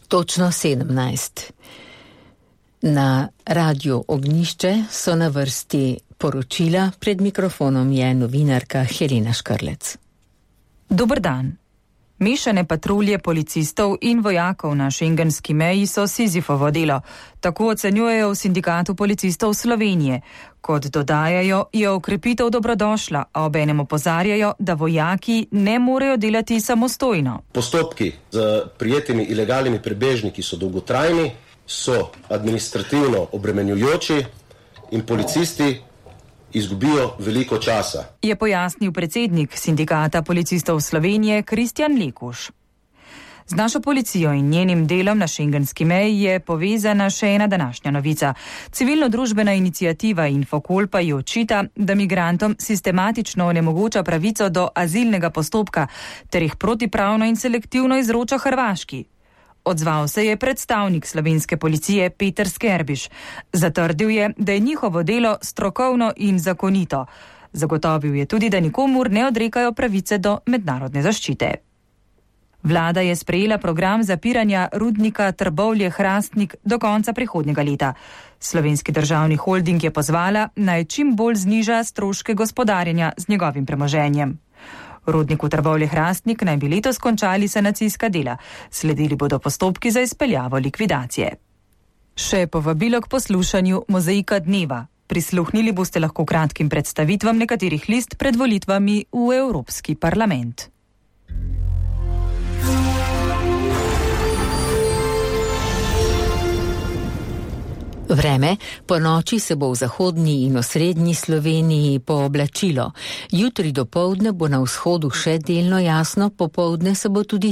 Točno 17. Na Radiu Ognjišče so na vrsti poročila, pred mikrofonom je novinarka Helena Škrlec. Dober dan. Mešane patrulje policistov in vojakov na šengenski meji so Sizifovo delo, tako ocenjujejo v Sindikatu policistov Slovenije. Kot dodajajo, je okrepitev dobrodošla, a obenem opozarjajo, da vojaki ne morejo delati samostojno. Postopki z prijetimi ilegalnimi prebežniki so dolgotrajni, so administrativno obremenjujoči in policisti izgubijo veliko časa. Je pojasnil predsednik Sindikata policistov Slovenije Kristjan Lekuš. Z našo policijo in njenim delom na šengenski meji je povezana še ena današnja novica. Civilno-družbena iniciativa Infokol pa ji očita, da migrantom sistematično onemogoča pravico do azilnega postopka ter jih protipravno in selektivno izroča Hrvaški. Odzval se je predstavnik slovenske policije Peter Skerbiš. Zatrdil je, da je njihovo delo strokovno in zakonito. Zagotovil je tudi, da nikomur ne odrekajo pravice do mednarodne zaščite. Vlada je sprejela program zapiranja rudnika Trbovlje-Hrastnik do konca prihodnjega leta. Slovenski državni holding je pozvala, naj čim bolj zniža stroške gospodarjenja z njegovim premoženjem. V rudniku Trbovlje-Hrastnik naj bi letos končali sanacijska dela. Sledili bodo postopki za izpeljavo likvidacije. Še povabilo k poslušanju Mozaika dneva. Prisluhnili boste lahko kratkim predstavitvam nekaterih list pred volitvami v Evropski parlament. Vreme. Po noči se bo v zahodni in osrednji Sloveniji pooblačilo. Jutri dopoldne bo na vzhodu še delno jasno, popoldne se bo tudi